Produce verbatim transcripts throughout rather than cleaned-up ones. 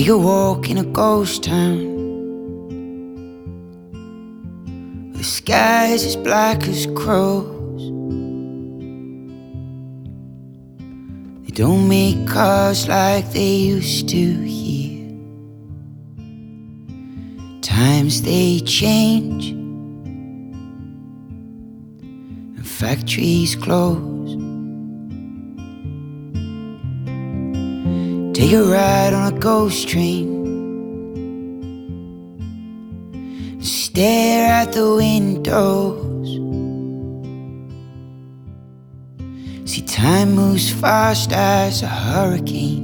Take a walk in a ghost town. The sky's as black as crows. They don't make cars like they used to here. Times they change and factories close. Take a ride on a ghost train. Stare at the windows. See, time moves fast as a hurricane,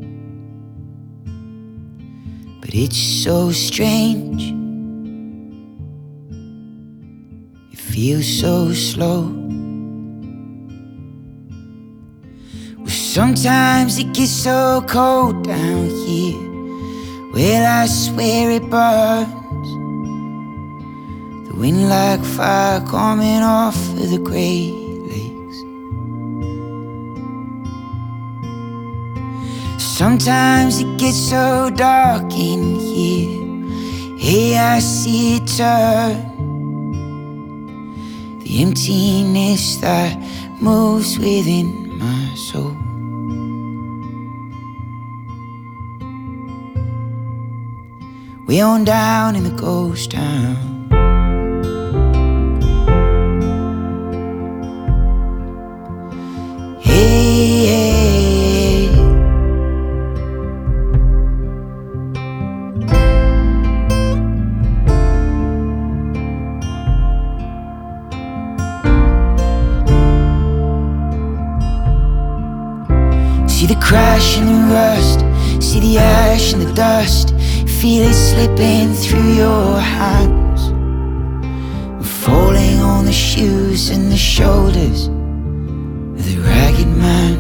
but it's so strange. It feels so slow. Sometimes it gets so cold down here. Well, I swear it burns. The wind like fire coming off of the Great Lakes. Sometimes it gets so dark in here. Hey, I see it turn. The emptiness that moves within my soul. Way on down in the ghost town. Hey, hey, hey. See the crash and the rust, see the ash and the dust. Feel it slipping through your hands, falling on the shoes and the shoulders of the ragged man.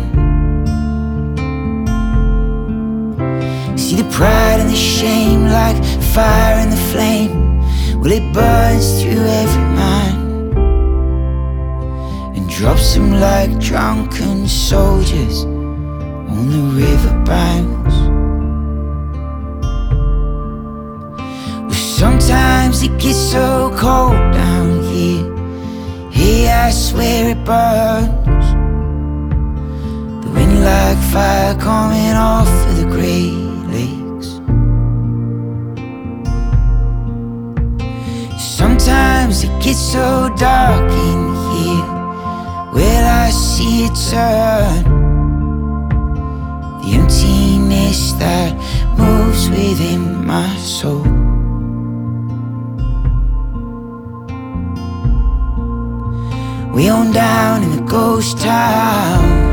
See the pride and the shame like fire and the flame. Well, it burns through every man and drops them like drunken soldiers on the riverbanks. Sometimes it gets so cold down here. Hey, I swear it burns. The wind like fire coming off of the Great Lakes. Sometimes it gets so dark in here. Well, I see it turn. The emptiness that moves within my soul. Way on down in the ghost town.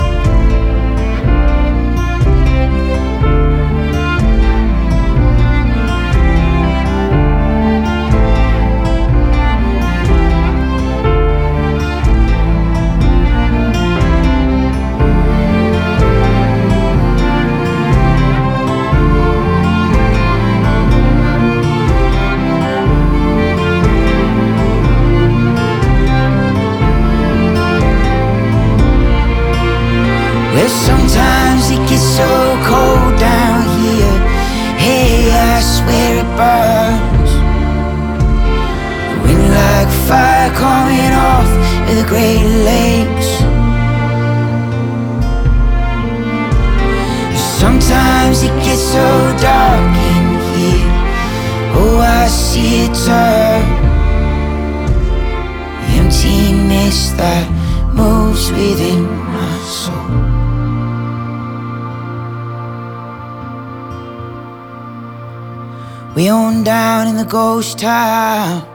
Well, sometimes it gets so cold down here. Hey, I swear it burns. The wind like fire coming off of the Great Lakes. Sometimes it gets so dark in here. Oh, I see it turn. The emptiness that moves within my soul. We on down in the ghost town.